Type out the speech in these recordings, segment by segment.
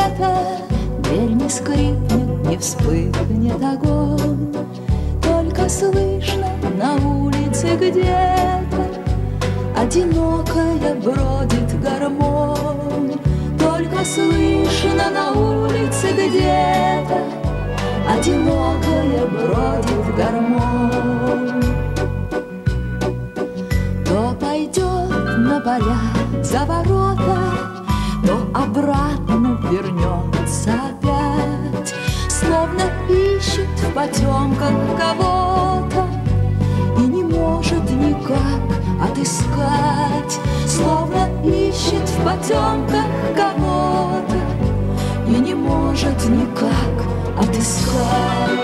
света, дверь не скрипнет, не вспыхнет огонь. Только слышно на улице где-то одинокая бродит гармонь. Только слышно на улице где-то одинокая бродит гармонь. То пойдет на поля за ворота, то обратно вернется опять, словно ищет в потемках кого-то и не может никак отыскать, словно ищет в потемках кого-то и не может никак отыскать.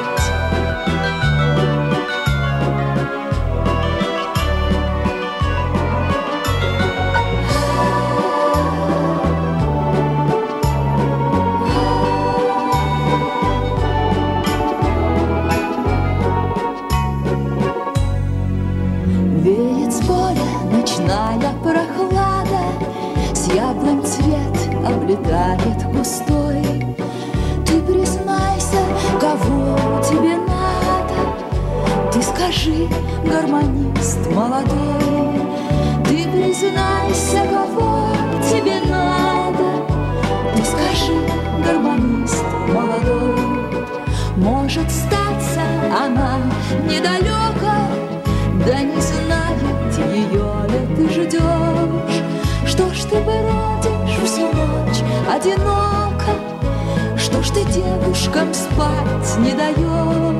Веет с поля ночная прохлада, с яблонь цвет облетает густой. Ты признайся, кого тебе надо, ты скажи, гармонист молодой. Ты признайся, кого тебе надо, ты скажи, гармонист молодой. Может, статься она недалека, да не знает ее ли ты ждешь. Что ж ты бродишь всю ночь одиноко, что ж ты девушкам спать не даешь?